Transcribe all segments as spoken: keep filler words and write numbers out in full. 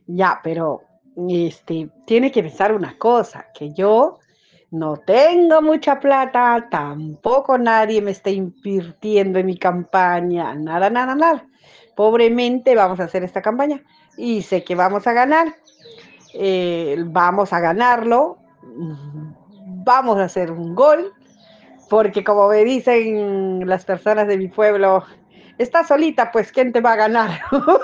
Ya, pero este, tiene que pensar una cosa, que yo no tengo mucha plata, tampoco nadie me está invirtiendo en mi campaña, nada, nada, nada. Pobremente vamos a hacer esta campaña y sé que vamos a ganar, eh, vamos a ganarlo, vamos a hacer un gol, porque como me dicen las personas de mi pueblo, estás solita, pues ¿quién te va a ganar?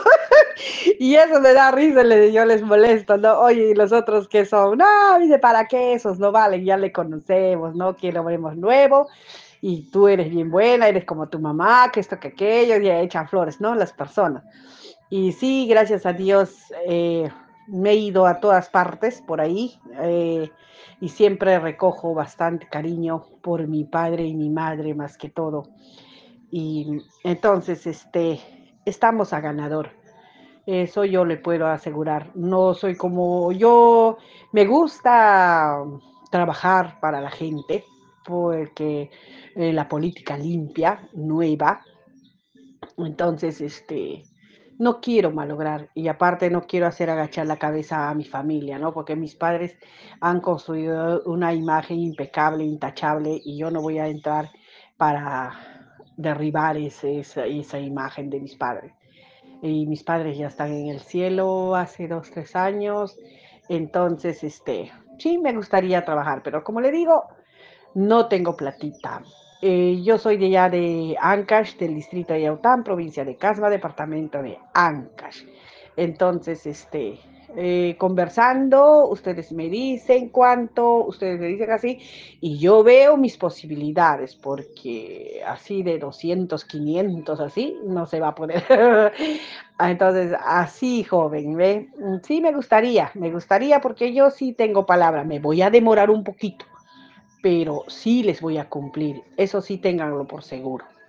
Y eso me da risa, le, yo les molesto, ¿no? Oye, ¿y los otros qué son? No, dice, ¿para qué esos? No valen, ya le conocemos, ¿no? Que lo vemos nuevo y tú eres bien buena, eres como tu mamá, que esto, que aquello, y echan flores, ¿no? Las personas. Y sí, gracias a Dios, eh, me he ido a todas partes por ahí, eh, y siempre recojo bastante cariño por mi padre y mi madre más que todo. Y entonces, este, estamos a ganador. Eso yo le puedo asegurar. No soy como yo, me gusta trabajar para la gente, porque eh, la política limpia, nueva, entonces, este, no quiero malograr y aparte no quiero hacer agachar la cabeza a mi familia, ¿no? Porque mis padres han construido una imagen impecable, intachable y yo no voy a entrar para derribar ese, esa, esa imagen de mis padres. Y mis padres ya están en el cielo hace dos, tres años. Entonces, este, sí me gustaría trabajar, pero como le digo, no tengo platita. Eh, yo soy de allá de Ancash, del distrito de Yaután, provincia de Casma, departamento de Ancash. Entonces, este, eh, conversando, ustedes me dicen cuánto, ustedes me dicen así, y yo veo mis posibilidades, porque así de doscientos, quinientos, así, no se va a poder. Entonces, así, joven, ¿ve? Sí, me gustaría, me gustaría, porque yo sí tengo palabra, me voy a demorar un poquito pero sí les voy a cumplir. Eso sí, ténganlo por seguro.